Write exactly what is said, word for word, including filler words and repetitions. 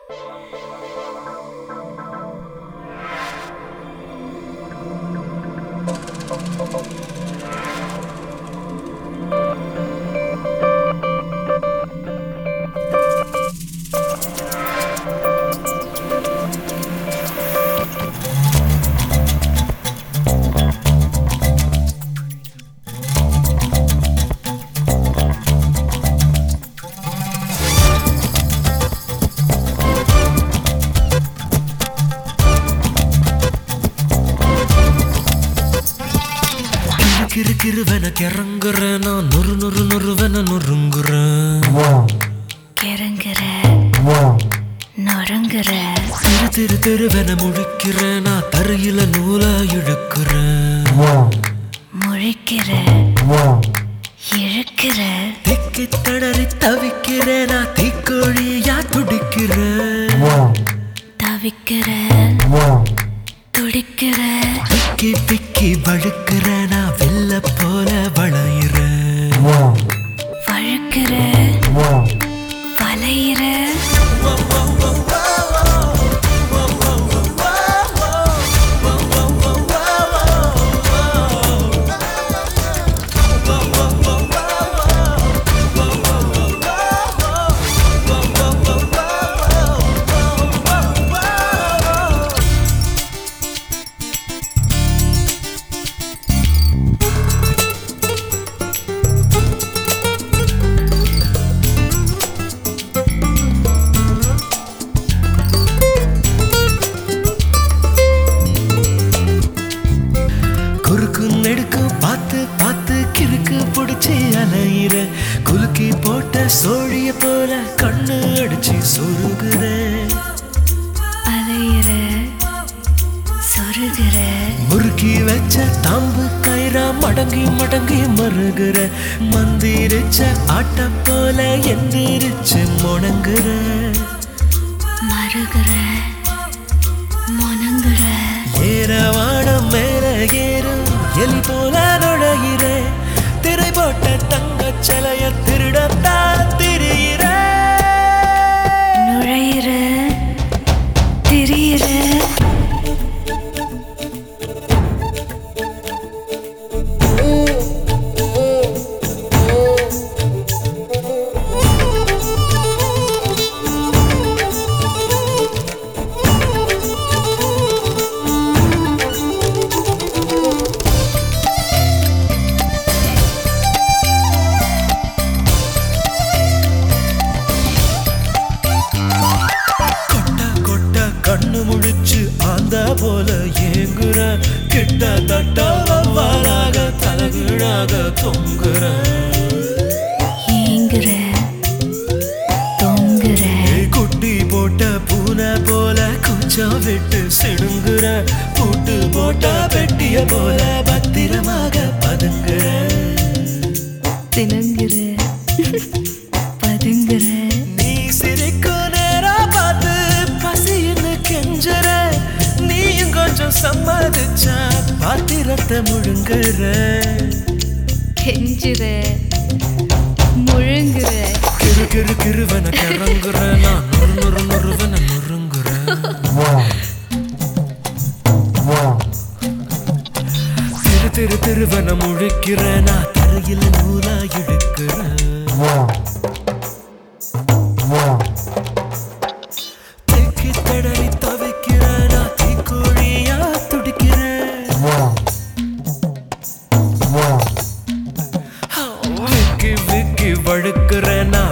கிரு கிருவென கிறங்குற நான் நொறு நொறு நொறுவென நொறுங்குறேன். கிறங்குற நொறுங்குற திரு திரு திருவென முழிக்கிறேன் நான் தரையில நூலா இழுக்கிறேன். முழிக்கிற இழுக்கிற திக்கி தடறி தவிக்கிறேன் நான் தீக்கோழியா துடிக்கிறேன். தவிக்கிற துடிக்கிற பிக்கி பிக்கி வழுக்கிற நான் வெள்ள போல வளையிறேன். வழுக்கிற வளையிற பார்த்து பார்த்து கிறுக்கு பிடிச்சி அலையிற குலுக்கி போட்ட சோழிய போல கண்ணு அடிச்சு சொருகுற. அலையிற சொருகிற முறுக்கி வச்ச தாம்பு கயிறா மடங்கி மடங்கி மருகுற. மந்திரிச்ச ஆட்ட போல எந்திரிச்சு முணங்குற. மருகுற முணங்குற ஏறவானம் மேல ஏறும் எலி போல நுழையிற. திரை போட்ட தங்க சிலைய திருடத்தான் திரியிற. நுழையிற திரியிற கண்ணு முழிச்சு ஆந்த போல ஏங்குற. கிட்ட தட்ட வவ்வாலாக தலகீழாக தொங்குற. ஏங்குற தொங்குற குட்டி போட்ட பூனை போல குச்சம் விட்டு சிடுங்குற. பூட்டு போட்ட பெட்டிய போல பத்திரமாக பதுங்குற. திணங்குற பதுங்குற நீ சிரிக்கும் நேரம் பார்த்து பசின்னு கெஞ்சுற. நீயும் கொஞ்சம் சம்மதிச்சா பாத்திரத்தை முழுங்குற. கெஞ்சுற முழுங்குற கிரு கிரு கிருவன கிறங்குற நான் நொறு நொறு நொறுவன நொறுங்குற. திரு திரு திருவன முழிக்கிற நான் தரையில நூலா இழுக்கிறேன். திக்கி தடறி தவிக்கிற நான் தீக்கோழியா துடிக்கிறேன். விக்கி விக்கி வழுக்கிற நான்